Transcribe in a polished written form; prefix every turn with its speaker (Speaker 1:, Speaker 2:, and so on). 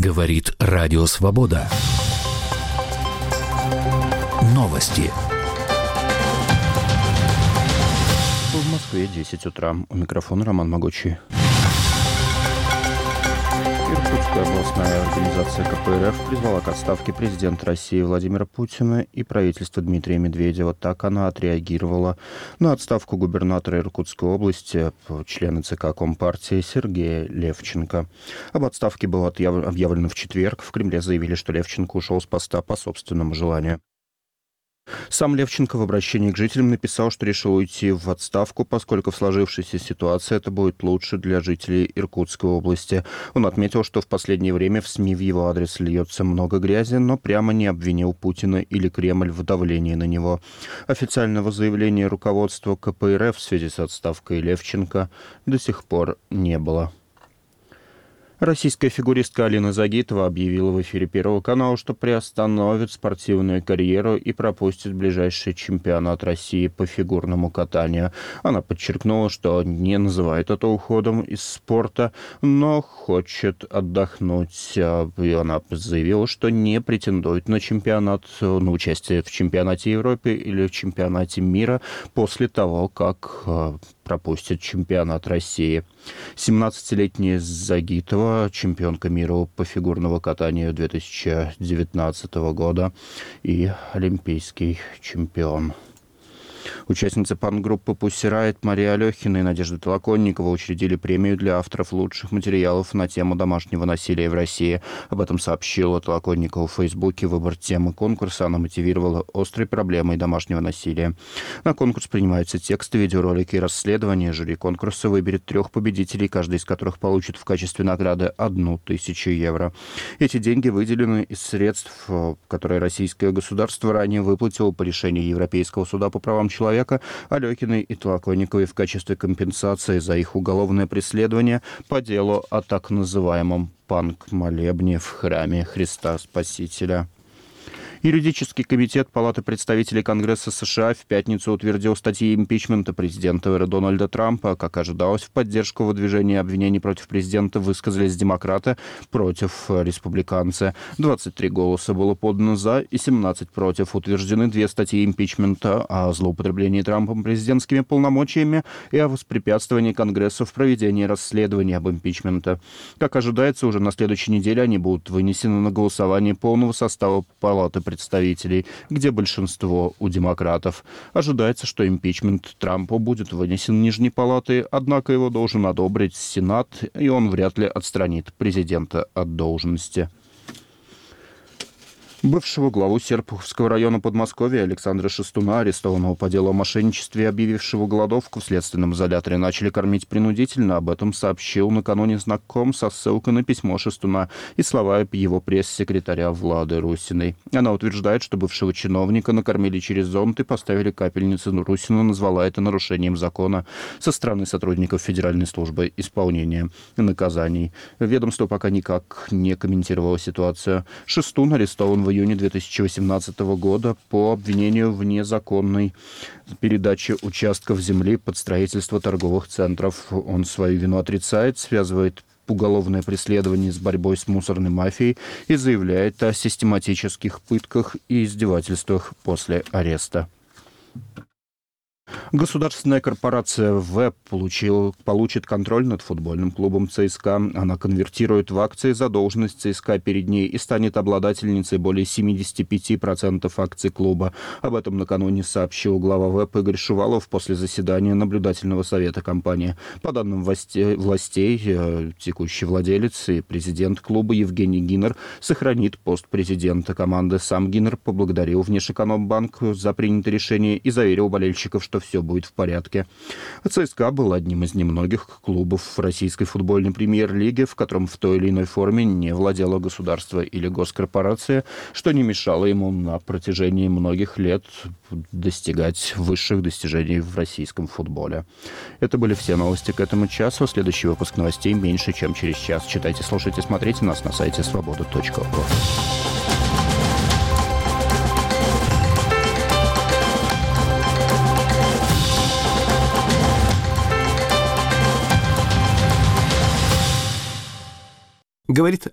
Speaker 1: Говорит Радио Свобода. Новости.
Speaker 2: В Москве 10 утра. У микрофона Роман Могучий. Иркутская областная организация КПРФ призвала к отставке президента России Владимира Путина и правительства Дмитрия Медведева. Так она отреагировала на отставку губернатора Иркутской области, члена ЦК Компартии Сергея Левченко. Об отставке было объявлено в четверг. В Кремле заявили, что Левченко ушел с поста по собственному желанию. Сам Левченко в обращении к жителям написал, что решил уйти в отставку, поскольку в сложившейся ситуации это будет лучше для жителей Иркутской области. Он отметил, что в последнее время в СМИ в его адрес льется много грязи, но прямо не обвинил Путина или Кремль в давлении на него. Официального заявления руководства КПРФ в связи с отставкой Левченко до сих пор не было. Российская фигуристка Алина Загитова объявила в эфире Первого канала, что приостановит спортивную карьеру и пропустит ближайший чемпионат России по фигурному катанию. Она подчеркнула, что не называет это уходом из спорта, но хочет отдохнуть. И она заявила, что не претендует на участие в чемпионате Европы или в чемпионате мира после того, как пропустит чемпионат России. 17-летняя Загитова, чемпионка мира по фигурному катанию 2019 года и олимпийский чемпион. Участницы панк-группы Pussy Riot Мария Алехина и Надежда Толоконникова учредили премию для авторов лучших материалов на тему домашнего насилия в России. Об этом сообщила Толоконникова в Фейсбуке. Выбор темы конкурса она мотивировала острой проблемой домашнего насилия. На конкурс принимаются тексты, видеоролики и расследования. Жюри конкурса выберет 3 победителей, каждый из которых получит в качестве награды 1000 евро. Эти деньги выделены из средств, которые российское государство ранее выплатило по решению Европейского суда по правам человека Алехиной и Толоконниковой в качестве компенсации за их уголовное преследование по делу о так называемом панк-молебне в храме Христа Спасителя. Юридический комитет Палаты представителей Конгресса США в пятницу утвердил статьи импичмента президента Дональда Трампа. Как ожидалось, в поддержку выдвижения обвинений против президента высказались демократы против республиканцы. 23 голоса было подано за и 17 против. Утверждены 2 статьи импичмента о злоупотреблении Трампом президентскими полномочиями и о воспрепятствовании Конгрессу в проведении расследования об импичменте. Как ожидается, уже на следующей неделе они будут вынесены на голосование полного состава Палаты представителей, где большинство у демократов. Ожидается, что импичмент Трампа будет вынесен Нижней палатой, однако его должен одобрить Сенат, и он вряд ли отстранит президента от должности. Бывшего главу Серпуховского района Подмосковья Александра Шестуна, арестованного по делу о мошенничестве и объявившего голодовку, в следственном изоляторе начали кормить принудительно. Об этом сообщил накануне знаком со ссылкой на письмо Шестуна и слова его пресс-секретаря Влады Русиной. Она утверждает, что бывшего чиновника накормили через зонт и поставили капельницу. Русина назвала это нарушением закона со стороны сотрудников Федеральной службы исполнения наказаний. Ведомство пока никак не комментировало ситуацию. Шестун арестован в июне 2018 года по обвинению в незаконной передаче участков земли под строительство торговых центров. Он свою вину отрицает, связывает уголовное преследование с борьбой с мусорной мафией и заявляет о систематических пытках и издевательствах после ареста. Государственная корпорация ВЭП получит контроль над футбольным клубом ЦСКА. Она конвертирует в акции задолженность ЦСКА перед ней и станет обладательницей более 75% акций клуба. Об этом накануне сообщил глава ВЭП Игорь Шувалов после заседания наблюдательного совета компании. По данным властей, текущий владелец и президент клуба Евгений Гиннер сохранит пост президента команды. Сам Гиннер поблагодарил Внешэкономбанк за принятое решение и заверил болельщиков, что все будет в порядке. ЦСКА был одним из немногих клубов в российской футбольной премьер-лиге, в котором в той или иной форме не владело государство или госкорпорация, что не мешало ему на протяжении многих лет достигать высших достижений в российском футболе. Это были все новости к этому часу. Следующий выпуск новостей меньше, чем через час. Читайте, слушайте, смотрите нас на сайте свобода.ру.
Speaker 1: Говорит